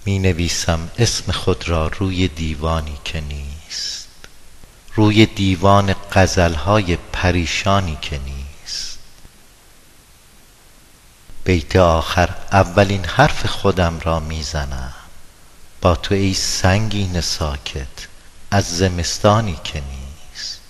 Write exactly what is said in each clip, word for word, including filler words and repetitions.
می نویسم اسم خود را روی دیوانی که نیست، روی دیوان غزلهای پریشانی که نیست. بیت آخر اولین حرف خودم را می زنم، با تو ای سنگین ساکت از زمستانی که نیست.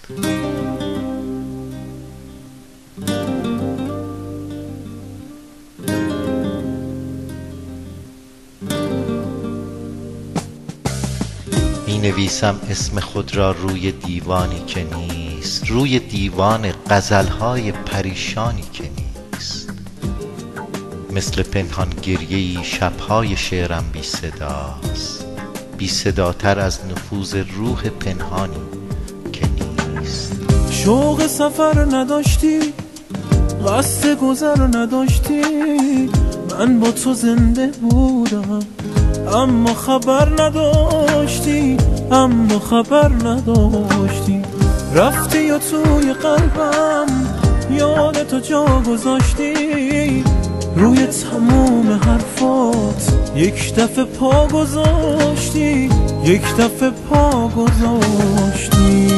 می نویسم اسم خود را روی دیوانی که نیست، روی دیوان غزلهای پریشانی که نیست. مثل پنهان گریه‌ای شبهای شعرم بی صداست، بی صداتر از نفوذ روح پنهانی که نیست. شوق سفر نداشتی، قصد گذر نداشتی، من با تو زنده بودم اما خبر نداشتی، اما خبر نداشتی. رفتی یا توی قلبم یاد تو جا گذاشتی، روی تموم حرفات یک دفعه پا گذاشتی، یک دفعه پا گذاشتی.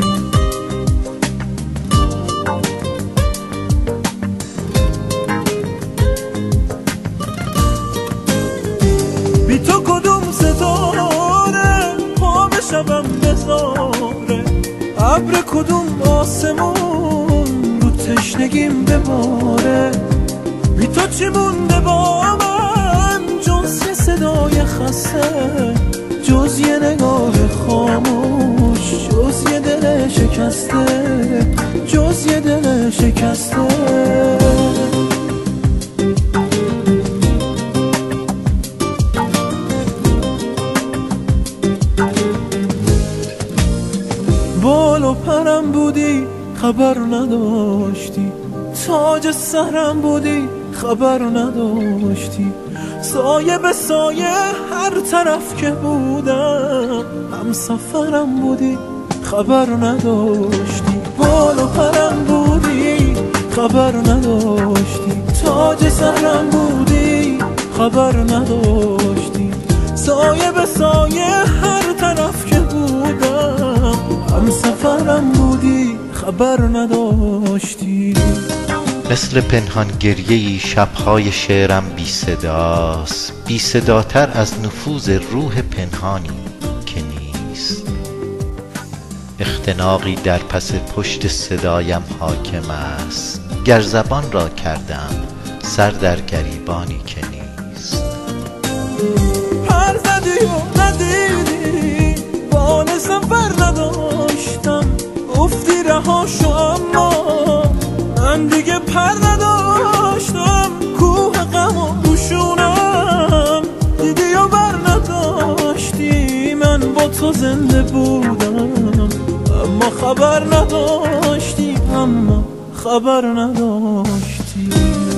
بی تو کدوم ستاره خواب شبم بذاره، ابر کدوم آسمون رو تشنگیم بباره. بی تو چی مونده با من جز یه صدای خسته، جز یه نگاه خاموش، جز یه دل شکسته، جز یه دل شکسته. بال و پرم بودی خبر نداشتی، تاج سرم بودی خبر نداشتی. سایه به سایه هر طرف که بودم هم سفرم بودی خبر نداشتی. بال و پرم بودی خبر نداشتی، تاج سرم بودی خبر نداشتی. سایه به سایه هر طرف که بودم هم سفرم بودی خبر نداشتی. مثل پنهان گریه‌ای شبهای شعرم بی صداست، بی صداتر از نفوذ روح پنهانی که نیست. اختناقی در پس پشت صدایم حاکم است، گر زبان را کردم سر در گریبانی که نیست. پر زدی و ندیدی بال سفر نداشتم، گفتی رها شو اما من دیگه پر نداشتم. کوه غم و دوشونم دیدی و بر نداشتی، من با تو زنده بودم اما خبر نداشتی، اما خبر نداشتی.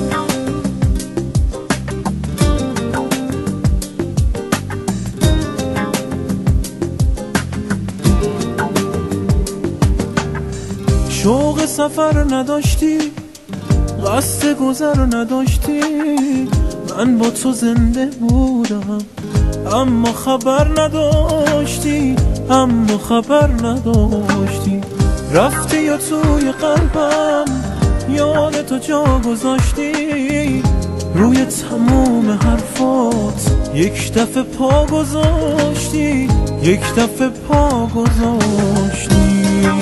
شوق سفر نداشتی، قصد گذر نداشتی، من با تو زنده بودم اما خبر نداشتی، اما خبر نداشتی. رفتی یا توی قلبم یاد تو جا گذاشتی، روی تموم حرفات یک دفعه پا گذاشتی، یک دفعه پا گذاشتی.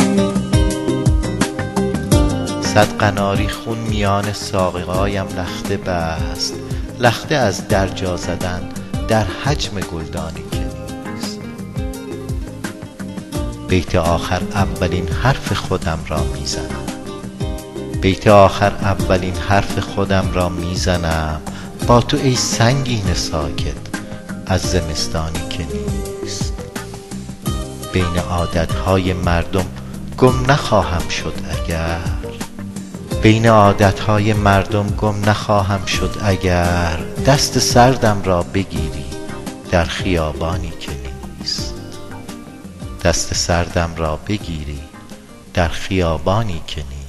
صد قناری خون میان ساقه‌هایم لخته بست، لخته از درجا زدن در حجم گلدانی که نیست. بیت آخر اولین حرف خودم را میزنم، بیت آخر اولین حرف خودم را میزنم، با تو ای سنگین ساکت از زمستانی که نیست. بین عادتهای مردم گم نخواهم شد اگر، بین عادتهای مردم گم نخواهم شد اگر دست سردم را بگیری در خیابانی که نیست. دست سردم را بگیری در خیابانی که نیست.